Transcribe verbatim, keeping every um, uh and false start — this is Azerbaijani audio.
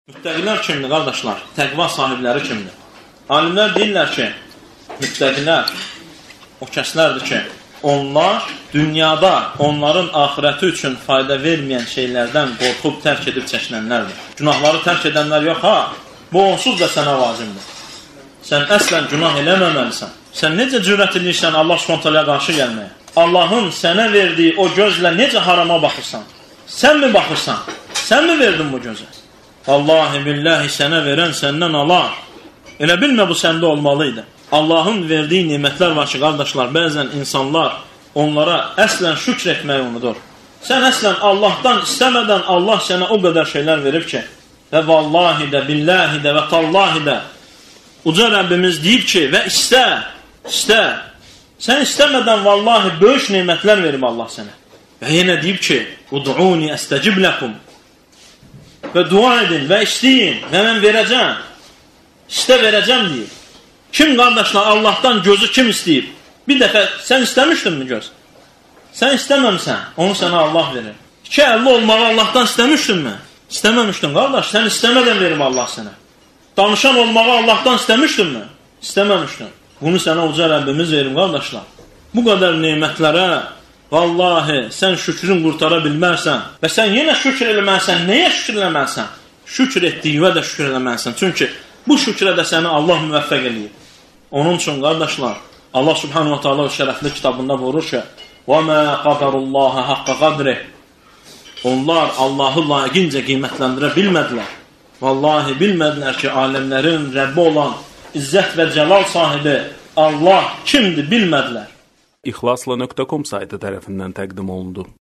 Müttəqilər kimdir, qardaşlar? Təqva sahibləri kimdir? Alimlər deyirlər ki, müttəqilər o kəslərdir ki, onlar dünyada onların axirəti üçün fayda verməyən şeylərdən qorxub tərk edib çəkinənlərdir. Günahları tərk edənlər yox, ha, bu onsuz da sənə vacibdir. Sən əslən günah eləməməlisən. Sən necə cürət edirsən Allah Subhanahu qarşı gəlməyə? Allahın sənə verdiyi o gözlə necə harama baxırsan? Sən mi baxırsan? Sən mi verdin bu gözə? Vallahi billahi sənə verən səndən alar. Elə bilmə bu səndə olmalıydı. Allahın verdiyi nimətlər var ki, qardaşlar, bəzən insanlar onlara əslən şükr etməyi unudur. Sən əslən Allahdan istəmədən Allah sənə o qədər şeylər verib ki, və vallahi də, billahi də və tallahi də uca Rəbbimiz deyib ki, və istə, istə. Sən istəmədən vallahi böyük nimətlər verib Allah sənə. Və yenə deyib ki, ud'uni əstəcib ləkum. Və dua edin və istəyin və mən verəcəm. İstə verəcəm deyib. Kim qardaşlar Allahdan gözü kim istəyib? Bir dəfə sən istəmişdinmi göz? Sən istəməmsən, onu sənə Allah verir. İki əlli olmağı Allahdan istəmişdinmi? İstəməmişdin qardaş, sən istəmədən verim Allah sənə. Danışan olmağı Allahdan istəmişdinmi? İstəməmişdin. Bunu sənə uca Rəbbimiz verim qardaşlar. Bu qədər nemətlərə vallahi sən şükrün qurtara bilmərsən və sən yenə şükür eləməlisən. Nəyə şükür eləməlisən? Şükür etdiyinə də şükür eləməlisən. Çünki bu şükrə də səni Allah müvəffəq eləyir. Onun üçün qardaşlar, Allah Subhanahu wa Ta'ala şərəfli kitabında buyurur ki: "Və mə qadarullaha haqqa qadri." Onlar Allahı layiqincə qiymətləndirə bilmədilər. Vallahi bilmədilər ki, aləmlərin Rəbbi olan İzzət və Cəlal sahibi Allah kimdir bilmədilər. İxlasla nöqtə com saytı tərəfindən təqdim olundu.